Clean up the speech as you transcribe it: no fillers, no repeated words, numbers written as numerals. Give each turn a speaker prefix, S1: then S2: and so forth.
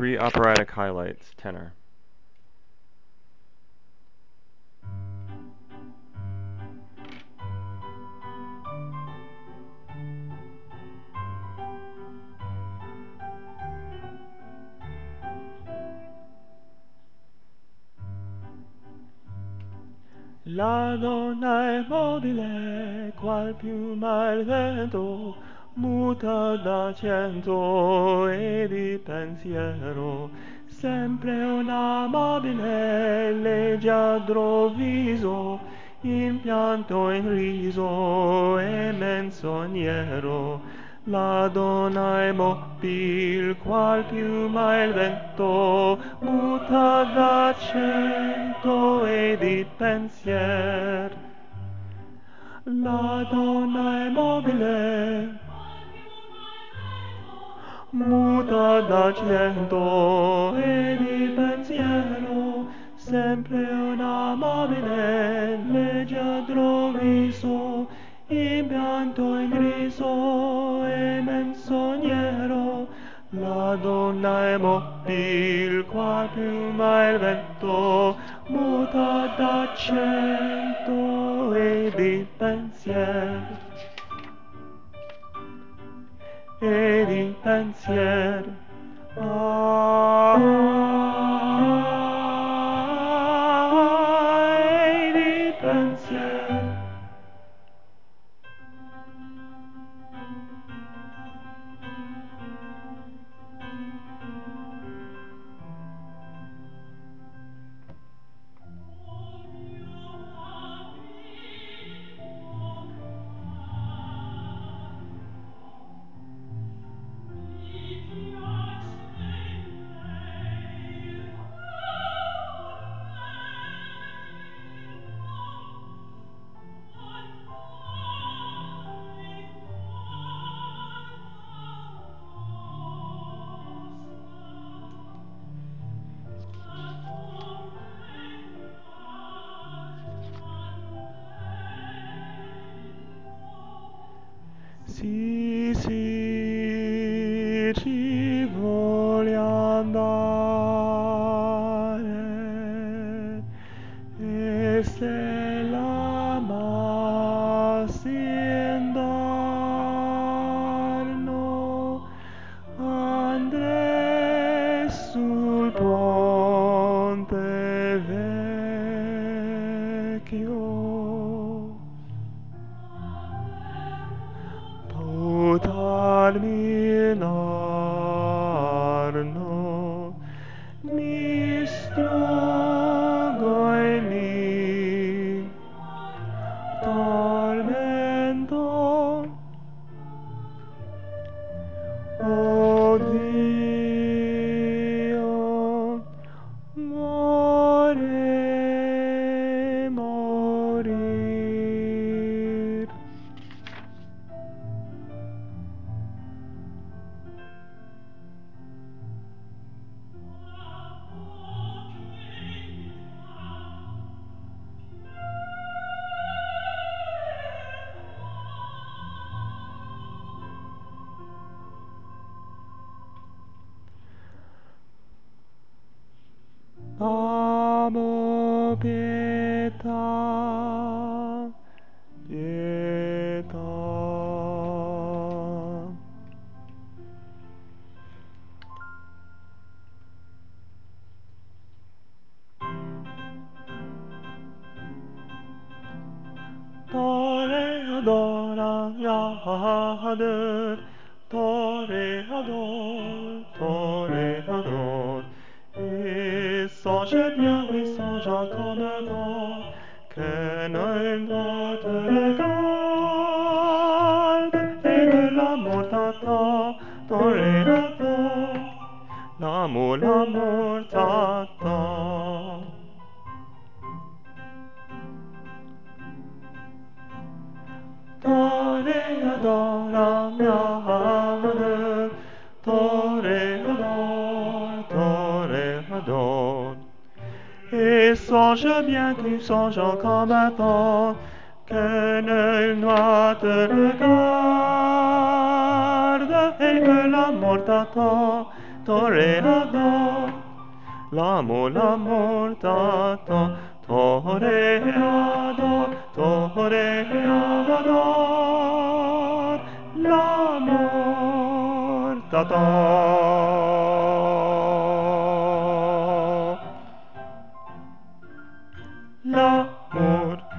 S1: 3 operatic highlights, tenor.
S2: La donna è mobile, qual piuma il vento, muta d'accento e di pensiero, sempre una mobile, leggiadro viso, in pianto in riso e menzognero. La donna è mobil, qual piuma il vento, muta d'accento e di pensier. La donna è mobile, muta d'accento e di pensiero, sempre una mobile, leggiadro viso, impianto in riso e menzognero. La donna è mobil, qual piuma il vento, muta d'accento e di pensier. E di pensier. E di pensier. Sì, sì, ci voglio andare, e se l'amassi indarno, andrei sul ponte vecchio. Potarmi narno, mi struggo e mi tormento. Oh Dio, morir. Amo pietà, pietà. Toreador, toreador, toreador. Et songe bien, oui, songe comme avant, que nul ne te regarde, et que l'amour t'attend, toreador. L'amour t'attend. Toreador, la miade, toreador, toreador. Et songe bien, tu songes comme avant, que nul ne te regarde, que l'amour t'attend, toréador. L'amour t'attend, toréador, toréador. L'amour t'attend. L'amour